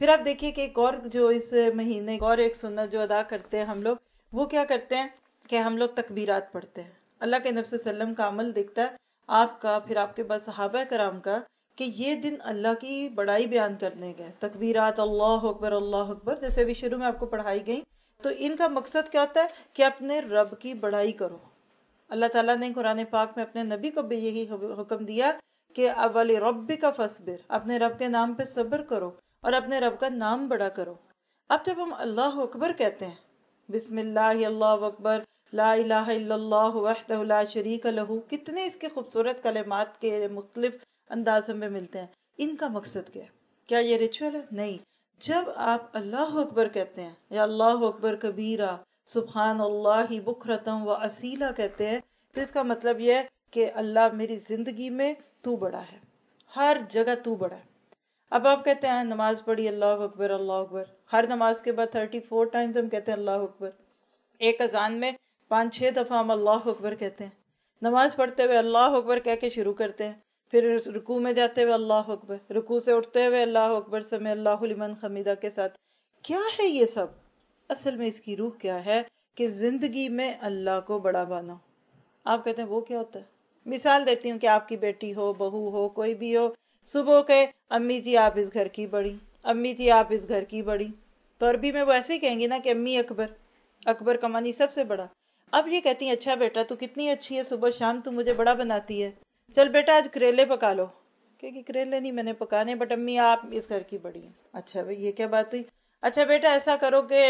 پھر آپ دیکھیے کہ ایک اور جو اس مہینے اور ایک سنت جو ادا کرتے ہیں ہم لوگ، وہ کیا کرتے ہیں کہ ہم لوگ تکبیرات پڑھتے ہیں. اللہ کے نبی صلی اللہ علیہ وسلم کا عمل دکھتا ہے آپ کا، پھر آپ کے بعد صحابہ کرام کا، کہ یہ دن اللہ کی بڑائی بیان کرنے گئے. تکبیرات، اللہ اکبر اللہ اکبر، جیسے ابھی شروع میں آپ کو پڑھائی گئی. تو ان کا مقصد کیا ہوتا ہے کہ اپنے رب کی بڑائی کرو. اللہ تعالیٰ نے قرآن پاک میں اپنے نبی کو بھی یہی حکم دیا کہ اول ربک فاصبر، اپنے رب کے نام پہ صبر کرو اور اپنے رب کا نام بڑا کرو. اب جب ہم اللہ اکبر کہتے ہیں، بسم اللہ اللہ اکبر، لا الہ الا اللہ وحدہ لا شریک لہ، کتنے اس کے خوبصورت کلمات کے مختلف انداز میں ملتے ہیں. ان کا مقصد کیا ہے؟ کیا یہ ریچول ہے؟ نہیں. جب آپ اللہ اکبر کہتے ہیں یا اللہ اکبر کبیرہ سبحان اللہ بکرتم و اصیلا کہتے ہیں، تو اس کا مطلب یہ ہے کہ اللہ میری زندگی میں تو بڑا ہے، ہر جگہ تو بڑا ہے. اب آپ کہتے ہیں نماز پڑھی اللہ اکبر اللہ اکبر، ہر نماز کے بعد 34 ٹائمز ہم کہتے ہیں اللہ اکبر. ایک اذان میں 5-6 دفعہ ہم اللہ اکبر کہتے ہیں. نماز پڑھتے ہوئے اللہ اکبر کہہ کے شروع کرتے ہیں، پھر رکوع میں جاتے ہوئے اللہ اکبر، رکوع سے اٹھتے ہوئے اللہ اکبر سمع اللہ لمن حمیدہ کے ساتھ. کیا ہے یہ سب؟ اصل میں اس کی روح کیا ہے کہ زندگی میں اللہ کو بڑا مانو. آپ کہتے ہیں وہ کیا ہوتا ہے؟ مثال دیتی ہوں کہ آپ کی بیٹی ہو، بہو ہو، کوئی بھی ہو، صبح کے امی جی آپ اس گھر کی بڑی، امی جی آپ اس گھر کی بڑی، تو عربی میں وہ ایسے ہی کہیں گی نا کہ امی اکبر، اکبر کا معنی سب سے بڑا. اب یہ کہتی ہیں اچھا بیٹا تو کتنی اچھی ہے، صبح شام تو مجھے بڑا بناتی ہے، چل بیٹا آج کریلے پکا لو. کہ کریلے نہیں میں نے پکانے، بٹ امی آپ اس گھر کی بڑی ہیں. اچھا بھائی یہ کیا بات ہوئی؟ اچھا بیٹا ایسا کرو کہ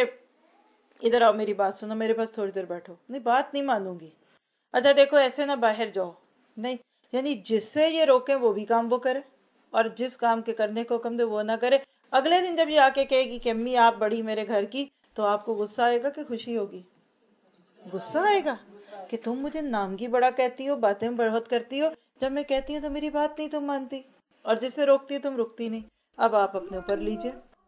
ادھر آؤ میری بات سنو، میرے پاس تھوڑی دیر بیٹھو. نہیں بات نہیں مانوں گی. اچھا دیکھو ایسے نہ باہر جاؤ. نہیں، یعنی جس سے یہ روکے وہ بھی کام وہ کرے، اور جس کام کے کرنے کو حکم دے وہ نہ کرے. اگلے دن جب یہ آ کے کہے گی کہ امی آپ بڑی میرے گھر کی، تو آپ کو غصہ آئے گا کہ خوشی ہوگی؟ غصہ آئے گا کہ تم مجھے نام کی بڑا کہتی ہو، باتیں بہت کرتی ہو، جب میں کہتی ہوں تو میری بات نہیں تم مانتی، اور جس سے روکتی ہو تم رکتی نہیں. اب آپ اپنے اوپر لیجئے.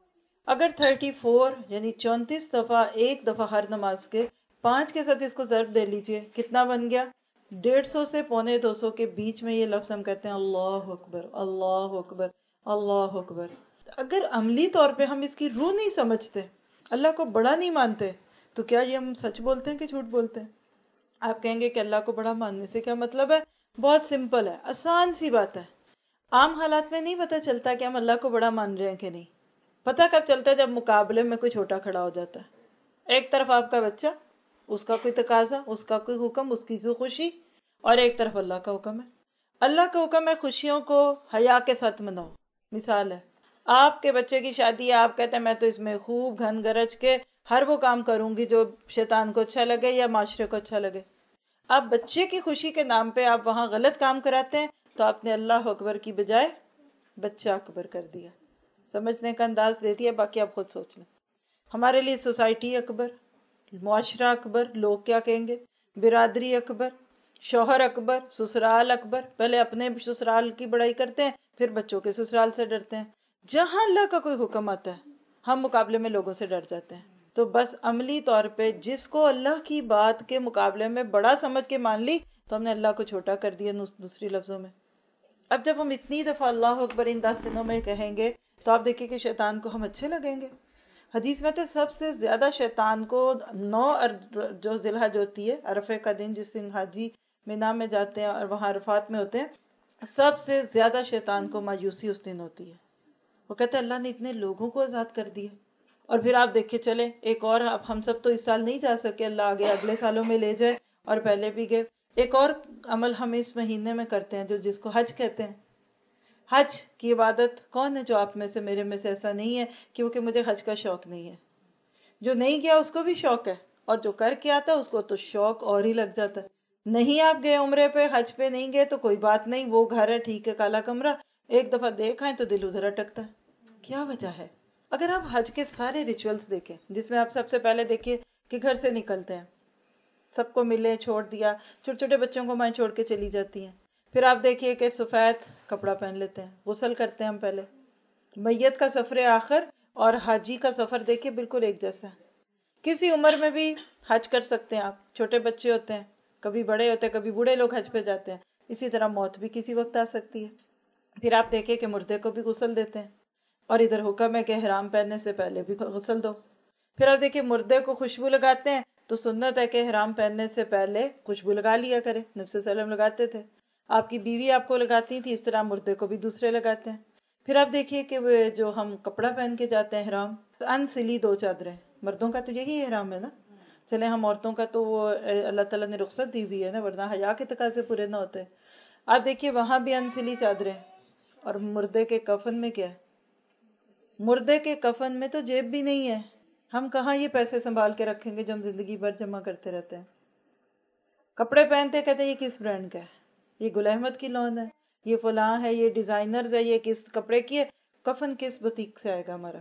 اگر 34 یعنی 34 دفعہ ایک دفعہ ہر نماز کے 5 کے ساتھ اس کو ضرب دے لیجئے، کتنا بن گیا؟ 150 سے 125 کے بیچ میں یہ لفظ ہم کہتے ہیں اللہ اکبر اللہ اکبر اللہ اکبر. اگر عملی طور پہ ہم اس کی روح نہیں سمجھتے، اللہ کو بڑا نہیں مانتے، تو کیا یہ ہم سچ بولتے ہیں کہ جھوٹ بولتے ہیں؟ آپ کہیں گے کہ اللہ کو بڑا ماننے سے کیا مطلب ہے؟ بہت سمپل ہے، آسان سی بات ہے. عام حالات میں نہیں پتہ چلتا کہ ہم اللہ کو بڑا مان رہے ہیں کہ نہیں. پتہ کب چلتا ہے؟ جب مقابلے میں کوئی چھوٹا کھڑا ہو جاتا ہے. ایک طرف آپ کا بچہ، اس کا کوئی تقاضا، اس کا کوئی حکم، اس کی کوئی خوشی، اور ایک طرف اللہ کا حکم ہے. اللہ کا حکم ہے خوشیوں کو حیا کے ساتھ مناؤ. مثال ہے آپ کے بچے کی شادی ہے، آپ کہتے ہیں میں تو اس میں خوب گھن گرج کے ہر وہ کام کروں گی جو شیطان کو اچھا لگے یا معاشرے کو اچھا لگے. آپ بچے کی خوشی کے نام پہ آپ وہاں غلط کام کراتے ہیں، تو آپ نے اللہ اکبر کی بجائے بچہ اکبر کر دیا. سمجھنے کا انداز دے دیا، باقی آپ خود سوچ لیں. ہمارے لیے سوسائٹی اکبر، معاشرہ اکبر، لوگ کیا کہیں گے، برادری اکبر، شوہر اکبر، سسرال اکبر. پہلے اپنے سسرال کی بڑائی کرتے ہیں، پھر بچوں کے سسرال سے ڈرتے ہیں. جہاں اللہ کا کوئی حکم آتا ہے ہم مقابلے میں لوگوں سے ڈر جاتے ہیں. تو بس عملی طور پہ جس کو اللہ کی بات کے مقابلے میں بڑا سمجھ کے مان لی، تو ہم نے اللہ کو چھوٹا کر دیا. دوسری لفظوں میں اب جب ہم اتنی دفعہ اللہ اکبر ان 10 دنوں میں کہیں گے، تو آپ دیکھیں کہ شیطان کو ہم اچھے لگیں گے. حدیث میں تو سب سے زیادہ شیطان کو 9 جو ذی الحج ہوتی ہے، عرفے کا دن جس دن حاجی مینا میں جاتے ہیں اور وہاں عرفات میں ہوتے ہیں، سب سے زیادہ شیطان کو مایوسی اس دن ہوتی ہے. وہ کہتے ہیں اللہ نے اتنے لوگوں کو آزاد کر دیا. اور پھر آپ دیکھیں چلیں ایک اور، اب ہم سب تو اس سال نہیں جا سکے، اللہ آگے اگلے سالوں میں لے جائے، اور پہلے بھی گئے. ایک اور عمل ہم اس مہینے میں کرتے ہیں جس کو حج کہتے ہیں. حج کی عبادت کون ہے جو آپ میں سے میرے میں سے ایسا نہیں ہے کیونکہ مجھے حج کا شوق نہیں ہے؟ جو نہیں گیا اس کو بھی شوق ہے، اور جو کر کے آتا ہے اس کو تو شوق اور ہی لگ جاتا ہے. نہیں آپ گئے عمرے پہ، حج پہ نہیں گئے تو کوئی بات نہیں، وہ گھر ہے ٹھیک ہے، کالا کمرہ ایک دفعہ دیکھ آئیں تو دل ادھر اٹکتا ہے. کیا وجہ ہے؟ اگر آپ حج کے سارے ریچولز دیکھیں، جس میں آپ سب سے پہلے دیکھیے کہ گھر سے نکلتے ہیں، سب کو ملے چھوڑ دیا، چھوٹے چھوٹے بچوں کو مائیں چھوڑ کے چلی جاتی ہیں. پھر آپ دیکھیے کہ سفید کپڑا پہن لیتے ہیں، غسل کرتے ہیں ہم پہلے. میت کا سفر آخر اور حاجی کا سفر دیکھیے بالکل ایک جیسا ہے. کسی عمر میں بھی حج کر سکتے ہیں آپ. چھوٹے بچے ہوتے ہیں، کبھی بڑے ہوتے ہیں، کبھی بوڑھے لوگ حج پہ جاتے ہیں. اسی طرح موت بھی کسی وقت آ سکتی ہے. پھر آپ دیکھیں کہ مردے کو بھی غسل دیتے ہیں. اور ادھر حکم ہے کہ احرام پہننے سے پہلے بھی غسل دو. پھر آپ دیکھیے مردے کو خوشبو لگاتے ہیں تو سنت ہے کہ احرام پہننے سے پہلے خوشبو لگا لیا کرے. نبی صلی اللہ علیہ وسلم لگاتے تھے, آپ کی بیوی آپ کو لگاتی تھی, اس طرح مردے کو بھی دوسرے لگاتے ہیں. پھر آپ دیکھیے کہ وہ جو ہم کپڑا پہن کے جاتے ہیں احرام, انسلی 2 چادریں, مردوں کا تو یہی احرام ہے نا. چلے ہم عورتوں کا تو وہ اللہ تعالیٰ نے رخصت دی ہوئی ہے نا, ورنہ حیا کے تقاضے پورے نہ ہوتے. آپ دیکھیے وہاں بھی انسلی چادریں. اور مردے کے کفن میں کیا ہے؟ مردے کے کفن میں تو جیب بھی نہیں ہے. ہم کہاں یہ پیسے سنبھال کے رکھیں گے جو ہم زندگی بھر جمع کرتے رہتے ہیں. کپڑے پہنتے کہتے ہیں یہ کس برانڈ کا ہے, یہ گل احمد کی لون ہے, یہ فلاں ہے, یہ ڈیزائنرز ہے, یہ کس کپڑے کی ہے. کفن کس بوتیک سے آئے گا ہمارا؟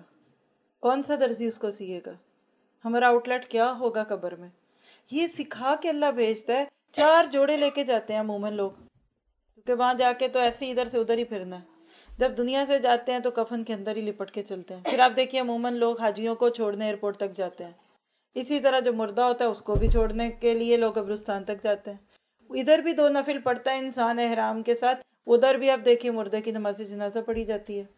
کون سا درزی اس کو سیے گا؟ ہمارا آؤٹ لیٹ کیا ہوگا قبر میں؟ یہ سکھا کے اللہ بھیجتا ہے. 4 جوڑے لے کے جاتے ہیں عموماً لوگ, کیونکہ وہاں جا کے تو ایسے ادھر سے ادھر ہی پھرنا ہے. جب دنیا سے جاتے ہیں تو کفن کے اندر ہی لپٹ کے چلتے ہیں. پھر آپ دیکھیے عموماً لوگ حاجیوں کو چھوڑنے ایئرپورٹ تک جاتے ہیں. اسی طرح جو مردہ ہوتا ہے اس کو بھی چھوڑنے کے لیے لوگ قبرستان تک جاتے ہیں. ادھر بھی 2 نفل پڑھتا ہے انسان احرام کے ساتھ, ادھر بھی آپ دیکھیے مردے کی نماز جنازہ پڑھی جاتی ہے.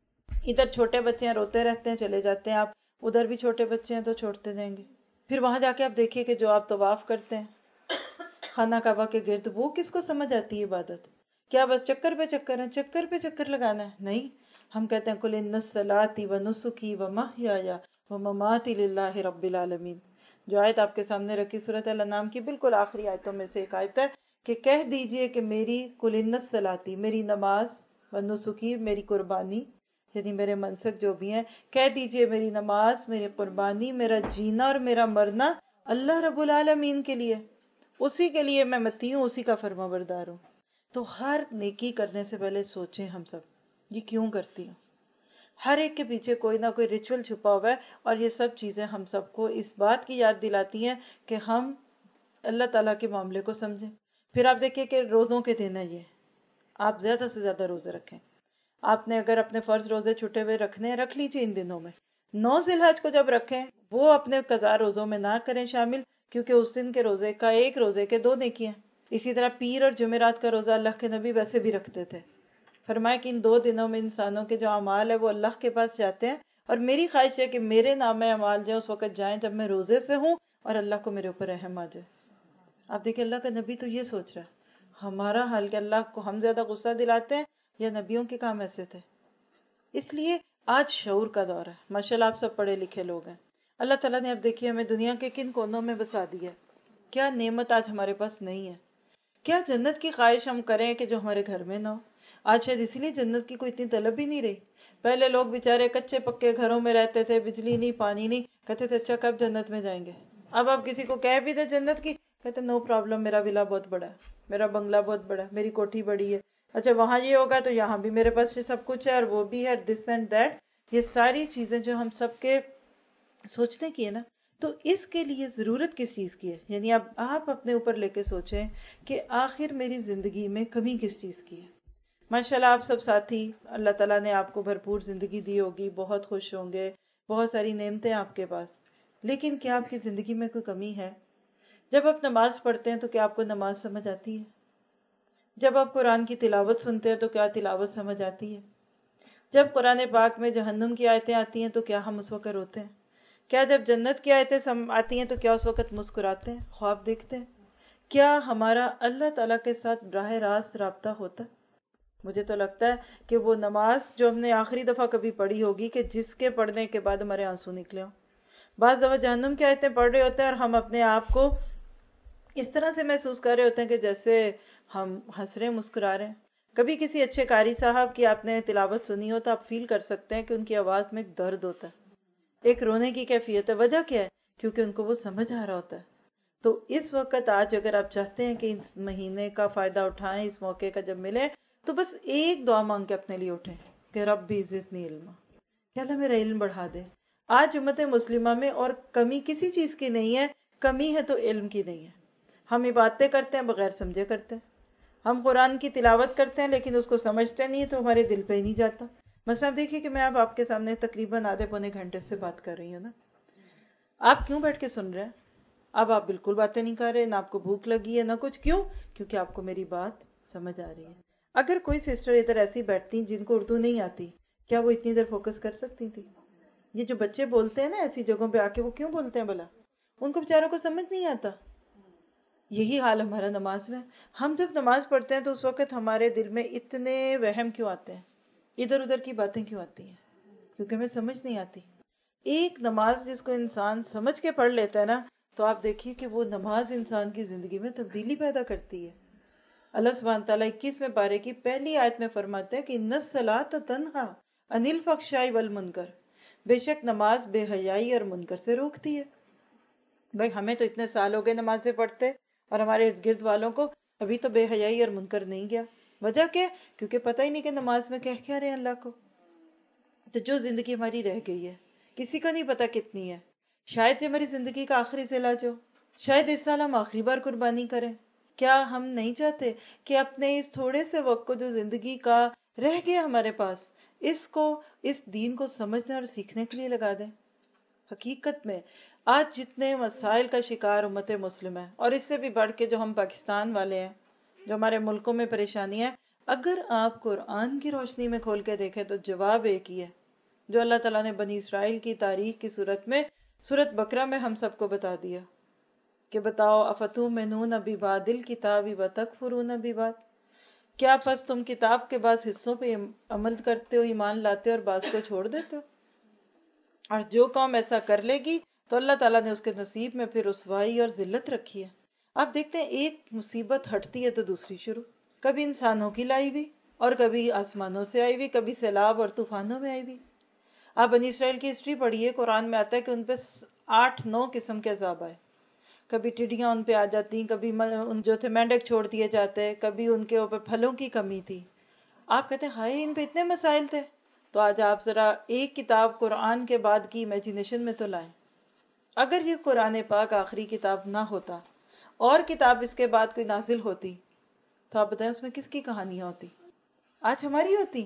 ادھر چھوٹے بچے ہیں روتے رہتے ہیں, چلے جاتے ہیں آپ, ادھر بھی چھوٹے بچے ہیں تو چھوڑتے جائیں گے. پھر وہاں جا کے آپ دیکھیے کہ جو آپ طواف کرتے ہیں خانہ کعبہ کے گرد, وہ کس کو سمجھ آتی ہے عبادت؟ کیا بس چکر پہ چکر ہے, چکر پہ چکر لگانا ہے؟ نہیں. ہم کہتے ہیں قل ان الصلاۃ ونسکی ومحیای ومماتی للہ رب العالمین. جو آیت آپ کے سامنے رکھی سورۃ الانعام کی بالکل آخری آیتوں میں سے ایک آیت ہے کہ کہہ دیجئے کہ میری قل ان الصلاۃ, میری نماز, ونسکی, میری قربانی, یعنی میرے منسک جو بھی ہیں, کہہ دیجئے میری نماز, میری قربانی, میرا جینا اور میرا مرنا اللہ رب العالمین کے لیے, اسی کے لیے میں متی ہوں, اسی کا فرما بردار ہوں. تو ہر نیکی کرنے سے پہلے سوچیں ہم سب یہ کیوں کرتی ہوں. ہر ایک کے پیچھے کوئی نہ کوئی ریچول چھپا ہوا ہے, اور یہ سب چیزیں ہم سب کو اس بات کی یاد دلاتی ہیں کہ ہم اللہ تعالیٰ کے معاملے کو سمجھیں. پھر آپ دیکھیں کہ روزوں کے دن ہے یہ, آپ زیادہ سے زیادہ روزے رکھیں. آپ نے اگر اپنے فرض روزے چھٹے ہوئے رکھنے ہیں, رکھ لیجیے ان دنوں میں. 9 ذی الحج کو جب رکھیں وہ اپنے قضا روزوں میں نہ کریں شامل, کیونکہ اس دن کے روزے کا ایک روزے کے 2 نیکی ہیں. اسی طرح پیر اور جمعرات کا روزہ اللہ کے نبی ویسے بھی رکھتے تھے. فرمایا کہ ان 2 دنوں میں انسانوں کے جو اعمال ہے وہ اللہ کے پاس جاتے ہیں, اور میری خواہش ہے کہ میرے نام اعمال جو اس وقت جائیں جب میں روزے سے ہوں اور اللہ کو میرے اوپر رحم آ جائے. آپ دیکھیں اللہ کا نبی تو یہ سوچ رہا ہے. ہمارا حال کہ اللہ کو ہم زیادہ غصہ دلاتے ہیں یا نبیوں کے کام ایسے تھے؟ اس لیے آج شعور کا دور ہے. ماشاءاللہ آپ سب پڑھے لکھے لوگ ہیں. اللہ تعالیٰ نے اب دیکھیے ہمیں دنیا کے کن کونوں میں بسا دیا. کیا نعمت آج ہمارے پاس نہیں ہے. کیا جنت کی خواہش ہم کریں کہ جو ہمارے گھر میں نہ ہو. آج شاید اسی لیے جنت کی کوئی اتنی طلب ہی نہیں رہی. پہلے لوگ بیچارے کچے پکے گھروں میں رہتے تھے, بجلی نہیں, پانی نہیں, کہتے تھے اچھا کب جنت میں جائیں گے. اب آپ کسی کو کہہ بھی دیں جنت کی, کہتے نو پرابلم, میرا ولا بہت بڑا ہے, میرا بنگلہ بہت بڑا ہے, میری کوٹھی بڑی ہے, اچھا وہاں یہ ہوگا تو یہاں بھی میرے پاس یہ سب کچھ ہے اور وہ بھی ہے, دس اینڈ دیٹ. یہ ساری چیزیں جو ہم سب کے سوچنے کی ہے نا, تو اس کے لیے ضرورت کس چیز کی ہے؟ یعنی اب آپ اپنے اوپر لے کے سوچیں کہ آخر میری زندگی میں کمی کس چیز کی ہے. ماشاءاللہ آپ سب ساتھی, اللہ تعالیٰ نے آپ کو بھرپور زندگی دی ہوگی, بہت خوش ہوں گے, بہت ساری نعمتیں آپ کے پاس, لیکن کیا آپ کی زندگی میں کوئی کمی ہے؟ جب آپ نماز پڑھتے ہیں تو کیا آپ کو نماز سمجھ آتی ہے؟ جب آپ قرآن کی تلاوت سنتے ہیں تو کیا تلاوت سمجھ آتی ہے؟ جب قرآن پاک میں جہنم کی آیتیں آتی ہیں تو کیا ہم اس وقت روتے ہیں؟ کیا جب جنت کی آیتیں آتی ہیں تو کیا اس وقت مسکراتے ہیں, خواب دیکھتے ہیں؟ کیا ہمارا اللہ تعالیٰ کے ساتھ براہ راست رابطہ ہوتا ہے؟ مجھے تو لگتا ہے کہ وہ نماز جو ہم نے آخری دفعہ کبھی پڑھی ہوگی کہ جس کے پڑھنے کے بعد ہمارے آنسو نکلے ہوں. بعض دفعہ جہنم کی آیتیں پڑھ رہے ہوتے ہیں اور ہم اپنے آپ کو اس طرح سے محسوس کر رہے ہوتے ہیں کہ جیسے ہم ہنس رہے, مسکرا رہے ہیں. کبھی کسی اچھے قاری صاحب کی آپ نے تلاوت سنی ہو تو آپ فیل کر سکتے ہیں کہ ان کی آواز میں ایک درد ہوتا ہے, ایک رونے کی کیفیت ہے. وجہ کیا ہے؟ کیونکہ ان کو وہ سمجھ آ رہا ہوتا ہے. تو اس وقت آج اگر آپ چاہتے ہیں کہ اس مہینے کا فائدہ اٹھائیں, اس موقع کا جب ملے, تو بس ایک دعا مانگ کے اپنے لیے اٹھیں کہ ربی زدنی علما, کہ اللہ میرا علم بڑھا دے. آج امت مسلمہ میں اور کمی کسی چیز کی نہیں ہے, کمی ہے تو علم کی نہیں ہے. ہم عبادتیں کرتے ہیں بغیر سمجھے کرتے ہیں, ہم قرآن کی تلاوت کرتے ہیں لیکن اس کو سمجھتے نہیں تو ہمارے دل پہ ہی نہیں جاتا. مثلا دیکھیے کہ میں اب آپ کے سامنے تقریباً آدھے پونے گھنٹے سے بات کر رہی ہوں نا, آپ کیوں بیٹھ کے سن رہے ہیں؟ اب آپ بالکل باتیں نہیں کر رہے, نہ آپ کو بھوک لگی ہے نہ کچھ. کیوں؟ کیونکہ آپ کو میری بات سمجھ آ رہی ہے. اگر کوئی سسٹر ادھر ایسی بیٹھتی جن کو اردو نہیں آتی, کیا وہ اتنی دیر فوکس کر سکتی تھی؟ یہ جو بچے بولتے ہیں نا ایسی جگہوں پہ آ کے، وہ کیوں بولتے ہیں بھلا؟ ان کو بیچاروں کو سمجھ نہیں آتا. یہی حال ہمارا نماز میں. ہم جب نماز پڑھتے ہیں تو اس وقت ہمارے دل میں اتنے وہم کیوں آتے ہیں، ادھر ادھر کی باتیں کیوں آتی ہیں؟ کیونکہ ہمیں سمجھ نہیں آتی. ایک نماز جس کو انسان سمجھ کے پڑھ لیتا ہے نا، تو آپ دیکھیے کہ وہ نماز انسان کی زندگی میں تبدیلی پیدا کرتی ہے. اللہ سبحانہ تعالیٰ 21ویں پارے کی پہلی آیت میں فرماتے ہیں کہ ان الصلاۃ تنہا عن الفحشاء والمنکر، بے شک نماز بے حیائی اور منکر سے روکتی ہے. بھائی ہمیں تو اتنے سال ہو گئے نمازیں پڑھتے، اور ہمارے ارد گرد والوں کو ابھی تو بے حیائی اور منکر نہیں گیا. وجہ کیا؟ کیونکہ پتہ ہی نہیں کہ نماز میں کہہ کیا رہے ہیں اللہ کو. تو جو زندگی ہماری رہ گئی ہے کسی کو نہیں پتا کتنی ہے. شاید یہ ہماری زندگی کا آخری ضلع جو، شاید اس سال ہم آخری بار قربانی کریں. کیا ہم نہیں چاہتے کہ اپنے اس تھوڑے سے وقت کو جو زندگی کا رہ گیا ہمارے پاس، اس دین کو سمجھنے اور سیکھنے کے لیے لگا دیں؟ حقیقت میں آج جتنے مسائل کا شکار امت مسلم ہے، اور اس سے بھی بڑھ کے جو ہم پاکستان والے ہیں، جو ہمارے ملکوں میں پریشانی ہے، اگر آپ قرآن کی روشنی میں کھول کے دیکھیں تو جواب ایک ہی ہے جو اللہ تعالیٰ نے بنی اسرائیل کی تاریخ کی صورت میں سورۃ بقرہ میں ہم سب کو بتا دیا کہ بتاؤ افتؤمنون ببعض الکتاب وتکفرون ببعض، کیا پس تم کتاب کے بعض حصوں پہ عمل کرتے ہو، ایمان لاتے ہو، اور بعض کو چھوڑ دیتے ہو؟ اور جو قوم ایسا کر لے گی تو اللہ تعالیٰ نے اس کے نصیب میں پھر رسوائی اور ذلت رکھی ہے. آپ دیکھتے ہیں ایک مصیبت ہٹتی ہے تو دوسری شروع، کبھی انسانوں کی لائی ہوئی، اور کبھی آسمانوں سے آئی ہوئی، کبھی سیلاب اور طوفانوں میں آئی ہوئی. آپ بنی اسرائیل کی ہسٹری پڑھیے، قرآن میں آتا ہے کہ ان پہ 8-9 قسم کے عذاب آئے. کبھی ٹڈیاں ان پہ آ جاتی، کبھی ان جو تھے مینڈک چھوڑ دیے جاتے، کبھی ان کے اوپر پھلوں کی کمی تھی. آپ کہتے ہیں ہائے ان پہ اتنے مسائل تھے. تو آج آپ ذرا ایک کتاب قرآن کے بعد کی امیجینیشن میں تو لائیں. اگر یہ قرآن پاک آخری کتاب نہ ہوتا اور کتاب اس کے بعد کوئی نازل ہوتی، تو آپ بتائیں اس میں کس کی کہانیاں ہوتی؟ آج ہماری ہوتی.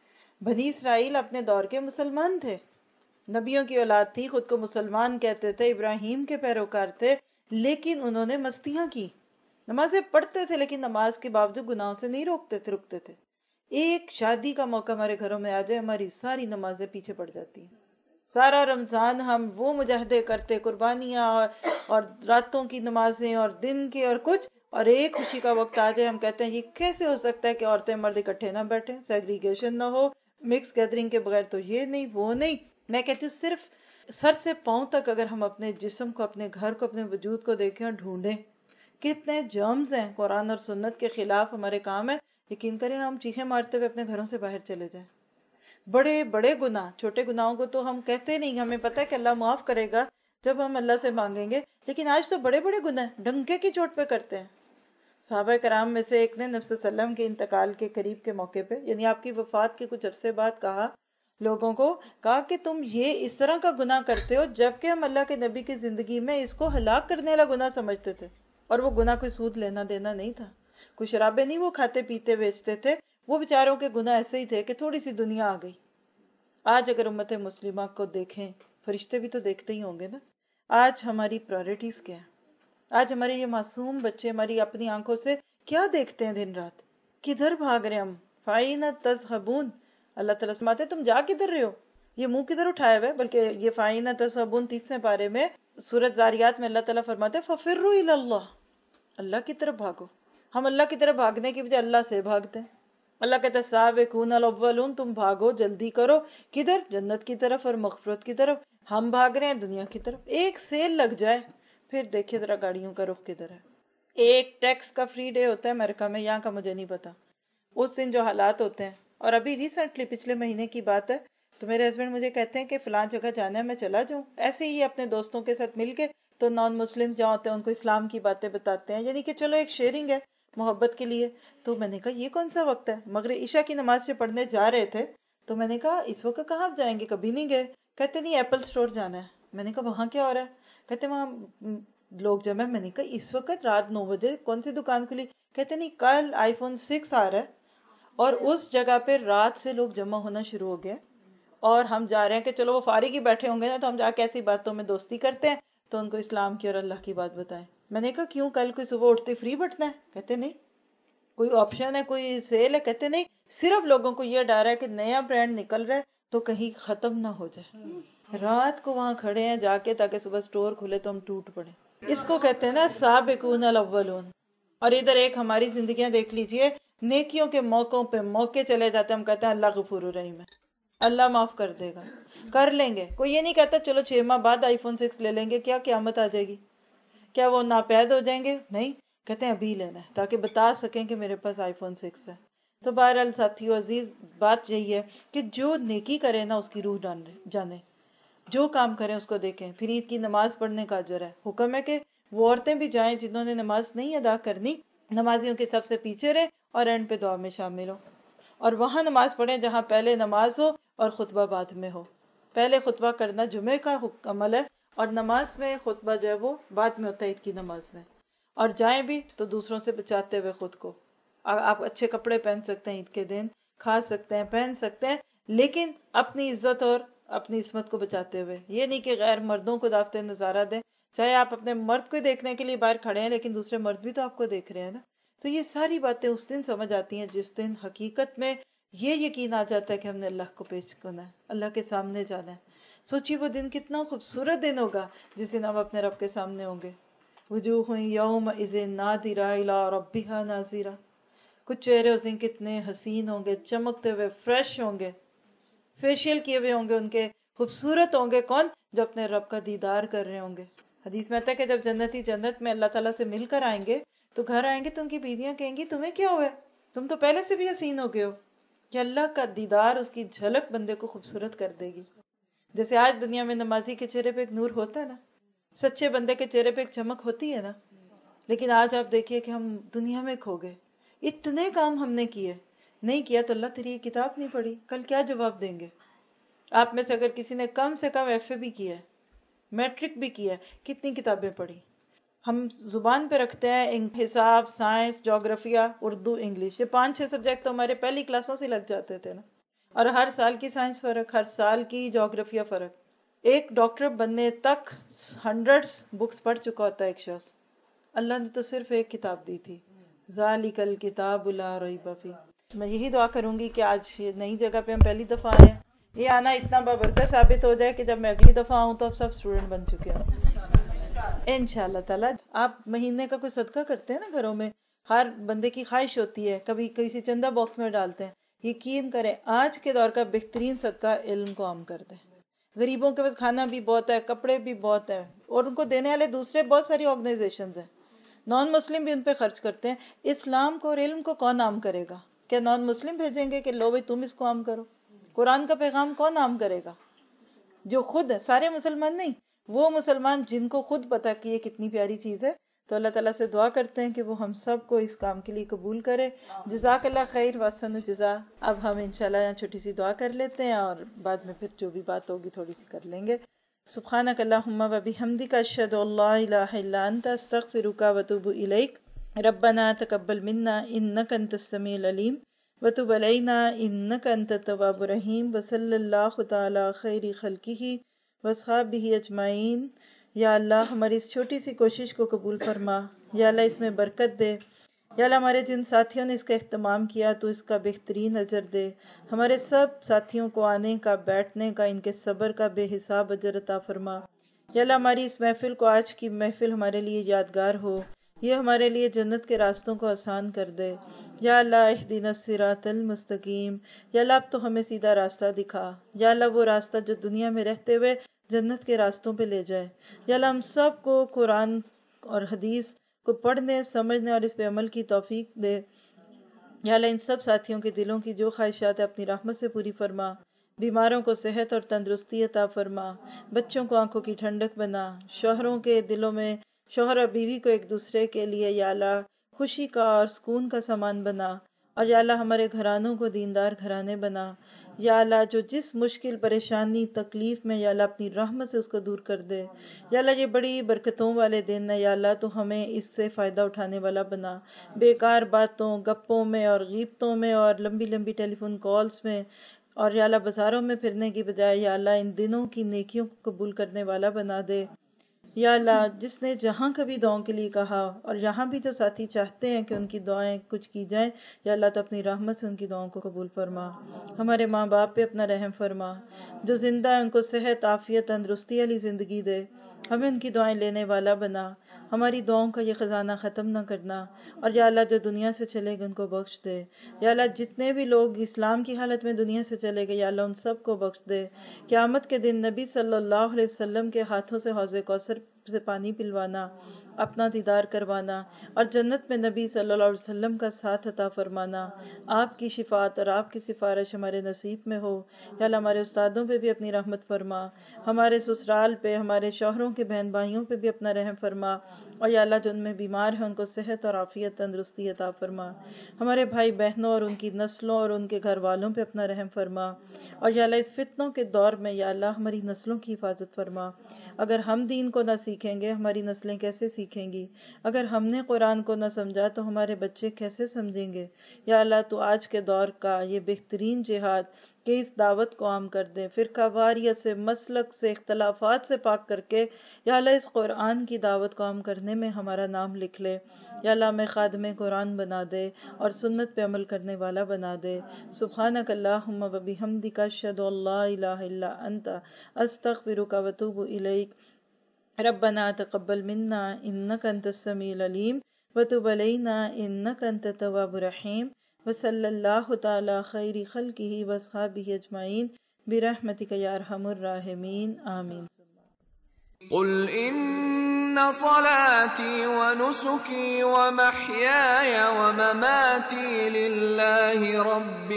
بنی اسرائیل اپنے دور کے مسلمان تھے، نبیوں کی اولاد تھی، خود کو مسلمان کہتے تھے، ابراہیم کے پیروکار تھے، لیکن انہوں نے مستیاں کی. نمازیں پڑھتے تھے لیکن نماز کے باوجود گناہوں سے نہیں رکتے تھے. ایک شادی کا موقع ہمارے گھروں میں آ جائے، ہماری ساری نمازیں پیچھے پڑ جاتی ہیں. سارا رمضان ہم وہ مجاہدے کرتے، قربانیاں اور راتوں کی نمازیں اور دن کے اور کچھ، اور ایک خوشی کا وقت آ جائے ہم کہتے ہیں یہ کیسے ہو سکتا ہے کہ عورتیں مرد اکٹھے نہ بیٹھیں، سیگریگیشن نہ ہو، مکس گیدرنگ کے بغیر تو یہ نہیں وہ نہیں. میں کہتی ہوں صرف سر سے پاؤں تک اگر ہم اپنے جسم کو، اپنے گھر کو، اپنے وجود کو دیکھیں اور ڈھونڈیں کتنے جرمز ہیں قرآن اور سنت کے خلاف ہمارے کام ہے، یقین کریں ہم چیخیں مارتے ہوئے اپنے گھروں سے باہر چلے جائیں. بڑے بڑے گناہ، چھوٹے گناہوں کو تو ہم کہتے نہیں، ہمیں پتہ ہے کہ اللہ معاف کرے گا جب ہم اللہ سے مانگیں گے، لیکن آج تو بڑے بڑے گناہ ڈنکے کی چوٹ پہ کرتے ہیں. صحابہ کرام میں سے ایک نے نبی صلی اللہ علیہ وسلم کے انتقال کے قریب کے موقع پہ، یعنی آپ کی وفات کے کچھ عرصے بعد لوگوں کو کہا کہ تم یہ اس طرح کا گناہ کرتے ہو جبکہ ہم اللہ کے نبی کی زندگی میں اس کو ہلاک کرنے والا گناہ سمجھتے تھے. اور وہ گناہ کوئی سود لینا دینا نہیں تھا، کوئی شرابیں نہیں وہ کھاتے پیتے بیچتے تھے، وہ بیچاروں کے گناہ ایسے ہی تھے کہ تھوڑی سی دنیا آ گئی. آج اگر امت مسلمہ کو دیکھیں، فرشتے بھی تو دیکھتے ہی ہوں گے نا، آج ہماری پرائورٹیز کیا ہے؟ آج ہمارے یہ معصوم بچے ہماری اپنی آنکھوں سے کیا دیکھتے ہیں دن رات؟ کدھر بھاگ رہے ہم؟ فَأَيْنَ تَذْهَبُونَ، اللہ تعالیٰ سماتے تم جا کدھر رہے ہو؟ یہ منہ کدھر اٹھائے ہوئے؟ بلکہ یہ فَأَيْنَ تَذْهَبُونَ 30ویں پارے میں سورۃ زاریات میں اللہ تعالیٰ فرماتے ہیں فَفِرُّوا إِلَى اللَّهِ، اللہ کی طرف بھاگو. ہم اللہ کی طرف بھاگنے کی بجائے اللہ سے بھاگتے ہیں. اللہ کہتا ہے سابقون الاولون، تم بھاگو جلدی کرو، کدھر؟ جنت کی طرف اور مغفرت کی طرف. ہم بھاگ رہے ہیں دنیا کی طرف. ایک سیل لگ جائے پھر دیکھیے ذرا گاڑیوں کا رخ کدھر ہے. ایک ٹیکس کا فری ڈے ہوتا ہے امریکہ میں، یہاں کا مجھے نہیں پتا. اس دن جو حالات ہوتے ہیں، اور ابھی ریسنٹلی پچھلے مہینے کی بات ہے، تو میرے ہسبینڈ مجھے کہتے ہیں کہ فلان جگہ جانا ہے، میں چلا جاؤں. ایسے ہی اپنے دوستوں کے ساتھ مل کے، تو نان مسلم جہاں ہوتے ہیں ان کو اسلام کی باتیں بتاتے ہیں، یعنی کہ چلو ایک شیئرنگ ہے محبت کے لیے. تو میں نے کہا یہ کون سا وقت ہے؟ مغرب عشاء کی نماز سے پڑھنے جا رہے تھے، تو میں نے کہا اس وقت کہاں آپ جائیں گے، کبھی نہیں گئے. کہتے نہیں ایپل سٹور جانا ہے. میں نے کہا وہاں کیا ہو رہا ہے؟ کہتے وہاں لوگ جمع. میں نے کہا اس وقت رات 9 بجے کون سی دکان کھلی؟ کہتے نہیں کل آئی فون 6 آ رہا ہے اور اس جگہ پہ رات سے لوگ جمع ہونا شروع ہو گئے، اور ہم جا رہے ہیں کہ چلو وہ فارغ ہی بیٹھے ہوں گے نا، تو ہم جا کے ایسی باتوں میں دوستی کرتے ہیں، تو ان کو اسلام کی اور اللہ کی بات بتائیں. میں نے کہا کیوں، کل کوئی صبح اٹھتے فری بٹنا ہے؟ کہتے نہیں، کوئی آپشن ہے, کوئی سیل ہے؟ کہتے نہیں, صرف لوگوں کو یہ ڈر ہے کہ نیا برانڈ نکل رہا ہے تو کہیں ختم نہ ہو جائے. رات کو وہاں کھڑے ہیں جا کے تاکہ صبح سٹور کھلے تو ہم ٹوٹ پڑے. اس کو کہتے ہیں نا سابقون الاولون. اور ادھر ایک ہماری زندگیاں دیکھ لیجئے, نیکیوں کے موقعوں پہ موقع چلے جاتے ہیں, ہم کہتے ہیں اللہ غفور الرحیم ہے, اللہ معاف کر دے گا, کر لیں گے. کوئی یہ نہیں کہتا چلو 6 ماہ بعد آئی فون 6 لے لیں گے, کیا قیامت آ جائے گی, کیا وہ ناپید ہو جائیں گے؟ نہیں, کہتے ہیں ابھی لینا ہے تاکہ بتا سکیں کہ میرے پاس آئی فون 6 ہے. تو بہرحال ساتھیو عزیز, بات یہی ہے کہ جو نیکی کرے نا اس کی روح جانے, جو کام کریں اس کو دیکھیں. پھر عید کی نماز پڑھنے کا اجر ہے. حکم ہے کہ وہ عورتیں بھی جائیں جنہوں نے نماز نہیں ادا کرنی, نمازیوں کے سب سے پیچھے رہے اور اینڈ پہ دعا میں شامل ہو, اور وہاں نماز پڑھیں جہاں پہلے نماز ہو اور خطبہ بعد میں ہو. پہلے خطبہ کرنا جمعے کا عمل ہے, اور نماز میں خطبہ جو ہے وہ بعد میں ہوتا ہے عید کی نماز میں. اور جائیں بھی تو دوسروں سے بچاتے ہوئے خود کو. آپ اچھے کپڑے پہن سکتے ہیں عید کے دن, کھا سکتے ہیں, پہن سکتے ہیں, لیکن اپنی عزت اور اپنی عصمت کو بچاتے ہوئے. یہ نہیں کہ غیر مردوں کو دعوت نظارہ دیں, چاہے آپ اپنے مرد کو دیکھنے کے لیے باہر کھڑے ہیں لیکن دوسرے مرد بھی تو آپ کو دیکھ رہے ہیں نا. تو یہ ساری باتیں اس دن سمجھ آتی ہیں جس دن حقیقت میں یہ یقین آ جاتا ہے کہ ہم نے اللہ کو پیش کرنا ہے, اللہ کے سامنے جانا ہے. سوچیے وہ دن کتنا خوبصورت دن ہوگا جس دن ہم اپنے رب کے سامنے ہوں گے. وجوہ یومئذ ناظرہ الی ربہا ناظرہ. کچھ چہرے اس دن کتنے حسین ہوں گے, چمکتے ہوئے, فریش ہوں گے, فیشیل کیے ہوئے ہوں گے ان کے, خوبصورت ہوں گے. کون؟ جو اپنے رب کا دیدار کر رہے ہوں گے. حدیث میں آتا ہے کہ جب جنتی جنت میں اللہ تعالیٰ سے مل کر آئیں گے تو گھر آئیں گے تو ان کی بیویاں کہیں گی تمہیں کیا ہوا ہے, تم تو پہلے سے بھی حسین ہو گئے ہو. کہ اللہ کا دیدار, اس کی جھلک بندے کو خوبصورت کر دے گی. جیسے آج دنیا میں نمازی کے چہرے پہ ایک نور ہوتا ہے نا, سچے بندے کے چہرے پہ ایک چمک ہوتی ہے نا, لیکن آج آپ دیکھیے کہ ہم دنیا میں کھو گئے. اتنے کام ہم نے کیے, نہیں کیا تو اللہ تیری یہ کتاب نہیں پڑھی, کل کیا جواب دیں گے؟ آپ میں سے اگر کسی نے کم سے کم ایف اے بھی کیا ہے, میٹرک بھی کیا ہے, کتنی کتابیں پڑھی؟ ہم زبان پہ رکھتے ہیں حساب, سائنس, جغرافیہ, اردو, انگلش, یہ 5-6 سبجیکٹ تو ہمارے پہلی کلاسوں سے لگ جاتے تھے نا. اور ہر سال کی سائنس فرق, ہر سال کی جغرافیہ فرق. ایک ڈاکٹر بننے تک 100 بکس پڑھ چکا ہوتا ہے ایک شخص. اللہ نے تو صرف ایک کتاب دی تھی, ذالک الکتاب لا ریب فیہ. میں یہی دعا کروں گی کہ آج یہ نئی جگہ پہ ہم پہلی دفعہ آئے ہیں, یہ آنا اتنا بابرکت ثابت ہو جائے کہ جب میں اگلی دفعہ آؤں تو اب سب اسٹوڈنٹ بن چکے ہیں انشاءاللہ تعالیٰ. آپ مہینے کا کوئی صدقہ کرتے ہیں نا گھروں میں, ہر بندے کی خواہش ہوتی ہے, کبھی کسی چندہ باکس میں ڈالتے ہیں. یقین کریں آج کے دور کا بہترین صدقہ علم کو عام کر دیں. غریبوں کے پاس کھانا بھی بہت ہے, کپڑے بھی بہت ہیں, اور ان کو دینے والے دوسرے بہت ساری آرگنائزیشنز ہیں, نان مسلم بھی ان پہ خرچ کرتے ہیں. اسلام کو اور علم کو کون عام کرے گا؟ کیا نان مسلم بھیجیں گے کہ لو بھائی تم اس کو عام کرو؟ قرآن کا پیغام کون عام کرے گا؟ جو خود ہے, سارے مسلمان نہیں, وہ مسلمان جن کو خود پتا کہ یہ کتنی پیاری چیز ہے. تو اللہ تعالیٰ سے دعا کرتے ہیں کہ وہ ہم سب کو اس کام کے لیے قبول کرے. جزاک اللہ خیر واسن جزا. اب ہم انشاءاللہ یہاں چھوٹی سی دعا کر لیتے ہیں اور بعد میں پھر جو بھی بات ہوگی تھوڑی سی کر لیں گے. سبحانک اللہم و بحمدک اشہد ان لا الہ الا انت استغفرک و اتوب الیک. ربنا تقبل منا انک انت السمیع العلیم وتب علینا انک انت التواب الرحیم وصلی اللہ تعالی خیر خلقہ واصحابہ اجمعین. یا اللہ ہماری اس چھوٹی سی کوشش کو قبول فرما, یا اللہ اس میں برکت دے. یا اللہ ہمارے جن ساتھیوں نے اس کا اہتمام کیا تو اس کا بہترین اجر دے. ہمارے سب ساتھیوں کو آنے کا, بیٹھنے کا, ان کے صبر کا بے حساب اجر عطا فرما. یا اللہ ہماری اس محفل کو, آج کی محفل ہمارے لیے یادگار ہو, یہ ہمارے لیے جنت کے راستوں کو آسان کر دے. یا اللہ اہدنا الصراط المستقیم. یا اللہ اب تو ہمیں سیدھا راستہ دکھا. یا اللہ وہ راستہ جو دنیا میں رہتے ہوئے جنت کے راستوں پہ لے جائے. یا اللہ ہم سب کو قرآن اور حدیث کو پڑھنے, سمجھنے اور اس پہ عمل کی توفیق دے. یا اللہ ان سب ساتھیوں کے دلوں کی جو خواہشات ہے اپنی رحمت سے پوری فرما. بیماروں کو صحت اور تندرستی عطا فرما. بچوں کو آنکھوں کی ٹھنڈک بنا. شوہروں کے دلوں میں, شوہر اور بیوی کو ایک دوسرے کے لیے یا اللہ خوشی کا اور سکون کا سامان بنا. اور یا اللہ ہمارے گھرانوں کو دیندار گھرانے بنا. یا اللہ جو جس مشکل, پریشانی, تکلیف میں, یا اللہ اپنی رحمت سے اس کو دور کر دے. یا اللہ یہ بڑی برکتوں والے دن ہے, یا اللہ تو ہمیں اس سے فائدہ اٹھانے والا بنا. بیکار باتوں, گپوں میں اور غیبتوں میں اور لمبی لمبی ٹیلی فون کالز میں اور یا اللہ بازاروں میں پھرنے کی بجائے یا اللہ ان دنوں کی نیکیوں کو قبول کرنے والا بنا دے. یا اللہ جس نے جہاں کبھی دعاؤں کے لیے کہا اور یہاں بھی جو ساتھی چاہتے ہیں کہ ان کی دعائیں کچھ کی جائیں، یا اللہ تو اپنی رحمت سے ان کی دعاؤں کو قبول فرما. ہمارے ماں باپ پہ اپنا رحم فرما، جو زندہ ہے ان کو صحت عافیت تندرستی والی زندگی دے، ہمیں ان کی دعائیں لینے والا بنا، ہماری دعاؤں کا یہ خزانہ ختم نہ کرنا. اور یا اللہ جو دنیا سے چلے گئے ان کو بخش دے. یا اللہ جتنے بھی لوگ اسلام کی حالت میں دنیا سے چلے گئے، یا اللہ ان سب کو بخش دے. قیامت کے دن نبی صلی اللہ علیہ وسلم کے ہاتھوں سے حوض کوثر سے پانی پلوانا، اپنا دیدار کروانا، اور جنت میں نبی صلی اللہ علیہ وسلم کا ساتھ عطا فرمانا. آپ کی شفاعت اور آپ کی سفارش ہمارے نصیب میں ہو. یا اللہ ہمارے استادوں پہ بھی اپنی رحمت فرما، ہمارے سسرال پہ، ہمارے شوہروں کے بہن بھائیوں پہ بھی اپنا رحم فرما. اور یا اللہ جو ان میں بیمار ہیں ان کو صحت اور عافیت تندرستی عطا فرما. ہمارے بھائی بہنوں اور ان کی نسلوں اور ان کے گھر والوں پہ اپنا رحم فرما. اور یا اللہ اس فتنوں کے دور میں یا اللہ ہماری نسلوں کی حفاظت فرما. اگر ہم دین کو نہ سیکھیں گے ہماری نسلیں کیسے سیکھیں گی؟ اگر ہم نے قرآن کو نہ سمجھا تو ہمارے بچے کیسے سمجھیں گے؟ یا اللہ تو آج کے دور کا یہ بہترین جہاد کہ اس دعوت کو عام کر دیں، فرقہ واریت سے، مسلک سے، اختلافات سے پاک کر کے یا اللہ اس قرآن کی دعوت کو عام کرنے میں ہمارا نام لکھ لے. یا اللہ ہمیں خادم قرآن بنا دے اور سنت پہ عمل کرنے والا بنا دے. سبحانک اللہم و بحمدک اشہد ان لا الہ الا انت استغفرک و اتوب الیک. ربنا تقبل منا انک انت السمیع العلیم وتب علینا انک انت التواب الرحیم. وصلی اللہ تعالی خیر خلقہ واصحابہ اجمعین برحمتک یا ارحم الراحمین آمین. قل ان صلاتي ونسكي ومحياي ومماتي لله رب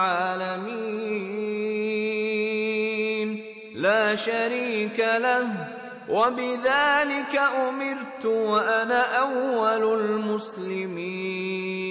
العالمين لا شريك له وبذلك أمرت وأنا أول المسلمين.